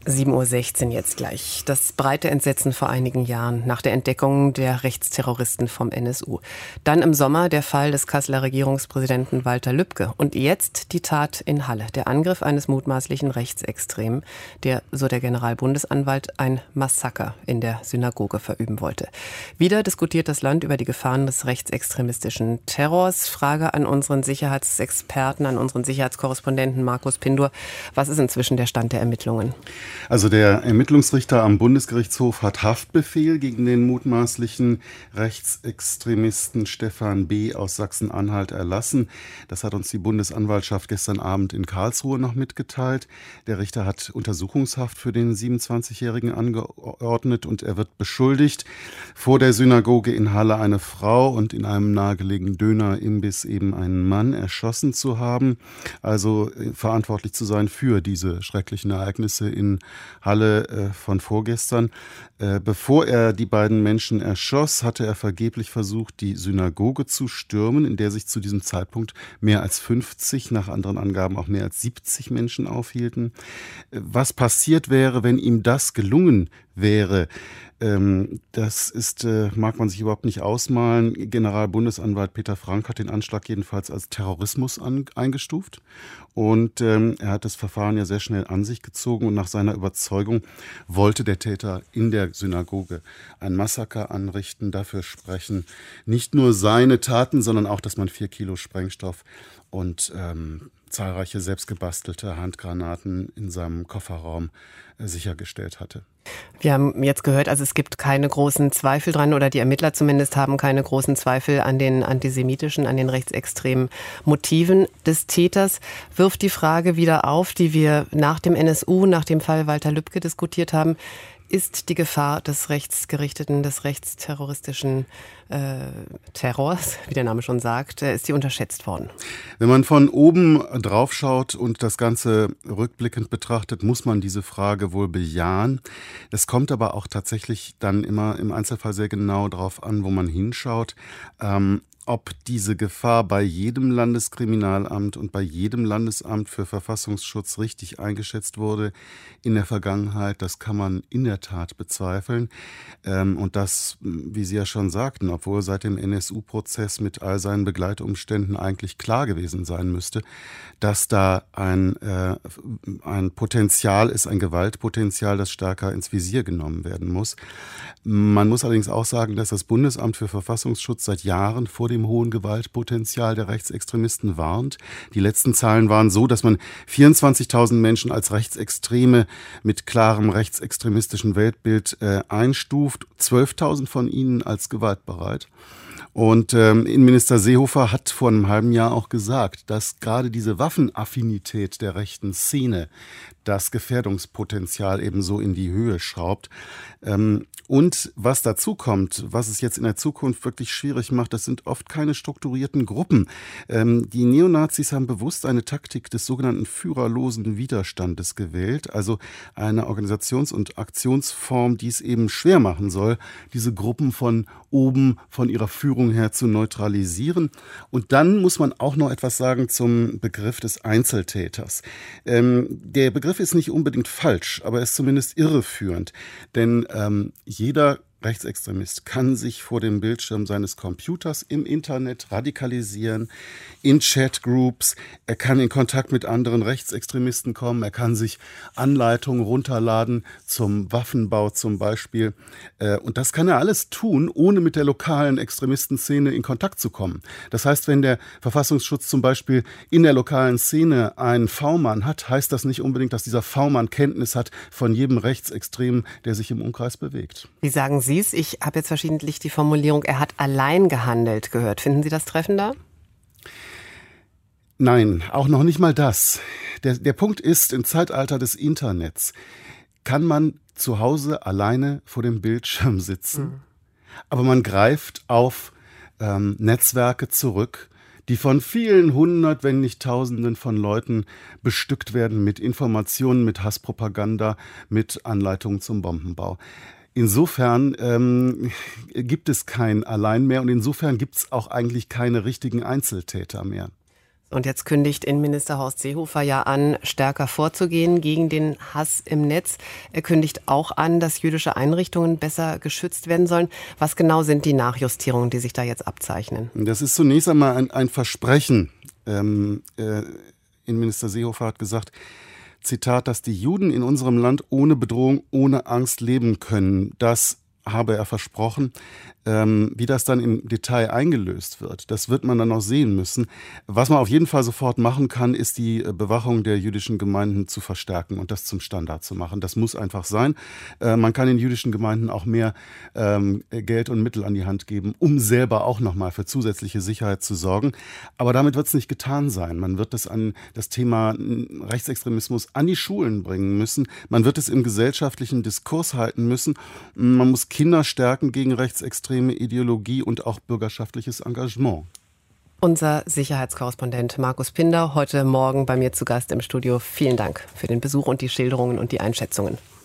7:16 Uhr jetzt gleich. Das breite Entsetzen vor einigen Jahren nach der Entdeckung der Rechtsterroristen vom NSU. Dann im Sommer der Fall des Kasseler Regierungspräsidenten Walter Lübcke. Und jetzt die Tat in Halle. Der Angriff eines mutmaßlichen Rechtsextremen, der, so der Generalbundesanwalt, ein Massaker in der Synagoge verüben wollte. Wieder diskutiert das Land über die Gefahren des rechtsextremistischen Terrors. Frage an unseren Sicherheitsexperten, an unseren Sicherheitskorrespondenten Markus Pindur. Was ist inzwischen der Stand der Ermittlungen? Also der Ermittlungsrichter am Bundesgerichtshof hat Haftbefehl gegen den mutmaßlichen Rechtsextremisten Stefan B. aus Sachsen-Anhalt erlassen. Das hat uns die Bundesanwaltschaft gestern Abend in Karlsruhe noch mitgeteilt. Der Richter hat Untersuchungshaft für den 27-Jährigen angeordnet und er wird beschuldigt, vor der Synagoge in Halle eine Frau und in einem nahegelegenen Dönerimbiss eben einen Mann erschossen zu haben. Also verantwortlich zu sein für diese schrecklichen Ereignisse in Halle von vorgestern. Bevor er die beiden Menschen erschoss, hatte er vergeblich versucht, die Synagoge zu stürmen, in der sich zu diesem Zeitpunkt mehr als 50, nach anderen Angaben auch mehr als 70 Menschen aufhielten. Was passiert wäre, wenn ihm das gelungen wäre, das ist, mag man sich überhaupt nicht ausmalen. Generalbundesanwalt Peter Frank hat den Anschlag jedenfalls als Terrorismus eingestuft. Und er hat das Verfahren ja sehr schnell an sich gezogen. Und nach seiner Überzeugung wollte der Täter in der Synagoge ein Massaker anrichten. Dafür sprechen nicht nur seine Taten, sondern auch, dass man 4 Kilo Sprengstoff und zahlreiche selbstgebastelte Handgranaten in seinem Kofferraum sichergestellt hatte. Wir haben jetzt gehört, also es gibt keine großen Zweifel dran, oder die Ermittler zumindest haben keine großen Zweifel an den antisemitischen, an den rechtsextremen Motiven des Täters. Wirft die Frage wieder auf, die wir nach dem NSU, nach dem Fall Walter Lübcke diskutiert haben. Ist die Gefahr des rechtsgerichteten, des rechtsterroristischen Terrors, wie der Name schon sagt, ist die unterschätzt worden? Wenn man von oben drauf schaut und das Ganze rückblickend betrachtet, muss man diese Frage wohl bejahen. Es kommt aber auch tatsächlich dann immer im Einzelfall sehr genau darauf an, wo man hinschaut. Ob diese Gefahr bei jedem Landeskriminalamt und bei jedem Landesamt für Verfassungsschutz richtig eingeschätzt wurde in der Vergangenheit, das kann man in der Tat bezweifeln. Und das, wie Sie ja schon sagten, obwohl seit dem NSU-Prozess mit all seinen Begleitumständen eigentlich klar gewesen sein müsste, dass da ein Potenzial ist, ein Gewaltpotenzial, das stärker ins Visier genommen werden muss. Man muss allerdings auch sagen, dass das Bundesamt für Verfassungsschutz seit Jahren vor dem hohen Gewaltpotenzial der Rechtsextremisten warnt. Die letzten Zahlen waren so, dass man 24.000 Menschen als Rechtsextreme mit klarem rechtsextremistischen Weltbild einstuft, 12.000 von ihnen als gewaltbereit. Und Innenminister Seehofer hat vor einem halben Jahr auch gesagt, dass gerade diese Waffenaffinität der rechten Szene das Gefährdungspotenzial ebenso in die Höhe schraubt. Und was dazu kommt, was es jetzt in der Zukunft wirklich schwierig macht, das sind oft keine strukturierten Gruppen. Die Neonazis haben bewusst eine Taktik des sogenannten führerlosen Widerstandes gewählt, also eine Organisations- und Aktionsform, die es eben schwer machen soll, diese Gruppen von oben, von ihrer Führung her zu neutralisieren. Und dann muss man auch noch etwas sagen zum Begriff des Einzeltäters. Der Begriff ist nicht unbedingt falsch, aber er ist zumindest irreführend. Denn jeder Rechtsextremist kann sich vor dem Bildschirm seines Computers im Internet radikalisieren, in Chatgroups, er kann in Kontakt mit anderen Rechtsextremisten kommen, er kann sich Anleitungen runterladen zum Waffenbau zum Beispiel. Und das kann er alles tun, ohne mit der lokalen Extremistenszene in Kontakt zu kommen. Das heißt, wenn der Verfassungsschutz zum Beispiel in der lokalen Szene einen V-Mann hat, heißt das nicht unbedingt, dass dieser V-Mann Kenntnis hat von jedem Rechtsextremen, der sich im Umkreis bewegt. Wie sagen Sie es? Ich habe jetzt verschiedentlich die Formulierung, er hat allein gehandelt gehört. Finden Sie das treffender? Nein, auch noch nicht mal das. Der Punkt ist, im Zeitalter des Internets kann man zu Hause alleine vor dem Bildschirm sitzen, aber man greift auf Netzwerke zurück, die von vielen hundert, wenn nicht Tausenden von Leuten bestückt werden mit Informationen, mit Hasspropaganda, mit Anleitungen zum Bombenbau. Insofern gibt es kein Allein mehr und insofern gibt es auch eigentlich keine richtigen Einzeltäter mehr. Und jetzt kündigt Innenminister Horst Seehofer ja an, stärker vorzugehen gegen den Hass im Netz. Er kündigt auch an, dass jüdische Einrichtungen besser geschützt werden sollen. Was genau sind die Nachjustierungen, die sich da jetzt abzeichnen? Das ist zunächst einmal ein Versprechen. Innenminister Seehofer hat gesagt, Zitat, dass die Juden in unserem Land ohne Bedrohung, ohne Angst leben können. Das habe er versprochen. Wie das dann im Detail eingelöst wird, das wird man dann noch sehen müssen. Was man auf jeden Fall sofort machen kann, ist die Bewachung der jüdischen Gemeinden zu verstärken und das zum Standard zu machen. Das muss einfach sein. Man kann den jüdischen Gemeinden auch mehr Geld und Mittel an die Hand geben, um selber auch nochmal für zusätzliche Sicherheit zu sorgen. Aber damit wird es nicht getan sein. Man wird das Thema Rechtsextremismus an die Schulen bringen müssen. Man wird es im gesellschaftlichen Diskurs halten müssen. Man muss Kinder stärken gegen rechtsextreme Ideologie und auch bürgerschaftliches Engagement. Unser Sicherheitskorrespondent Markus Pinder, heute Morgen bei mir zu Gast im Studio. Vielen Dank für den Besuch und die Schilderungen und die Einschätzungen.